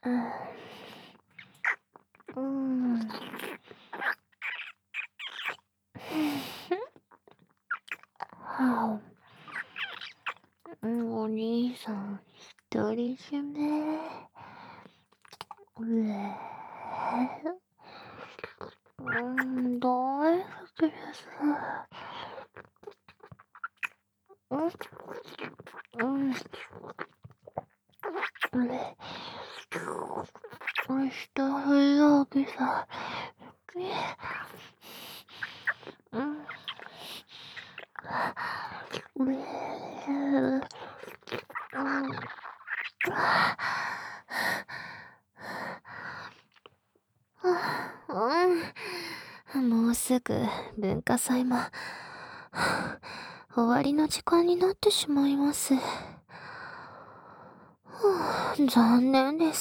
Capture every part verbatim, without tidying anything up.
うん。はあ、お兄さん、独り占め。うえうん、大好きです。うん、うん、あれ、明日早起きさ。うん、うえうん。うん、もうすぐ文化祭も終わりの時間になってしまいます。残念です。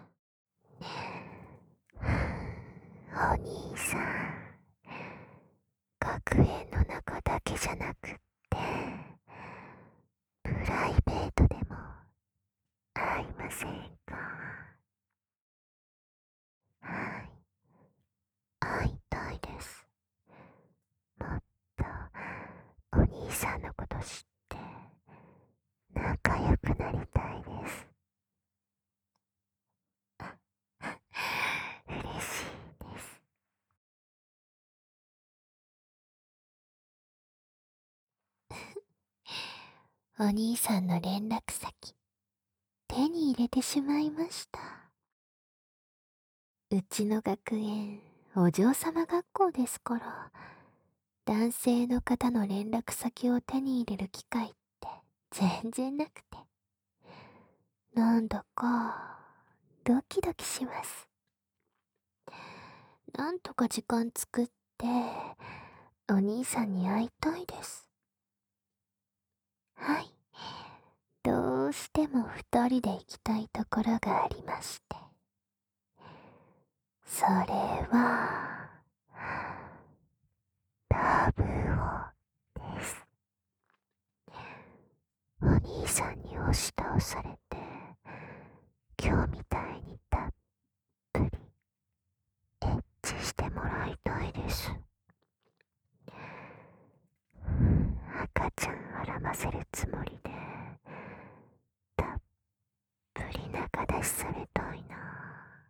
お兄さん、学園の中だけじゃなくってプライベートでも会いませんか？はい、会いたいです。もっとお兄さんのこと知って仲良くなりたいです。嬉しいです。お兄さんの連絡先手に入れてしまいました。うちの学園お嬢様学校ですから、男性の方の連絡先を手に入れる機会って全然なくて、なんだかドキドキします。なんとか時間作ってお兄さんに会いたいです。はい、どうしても二人で行きたいところがありまして、それはラブホです。お兄さんに押し倒されて今日みたいにたっぷりエッチしてもらいたいです。赤ちゃん絡ませるつもりでたっぷり仲出しされたいな。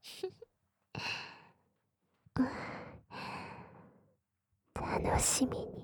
楽しみに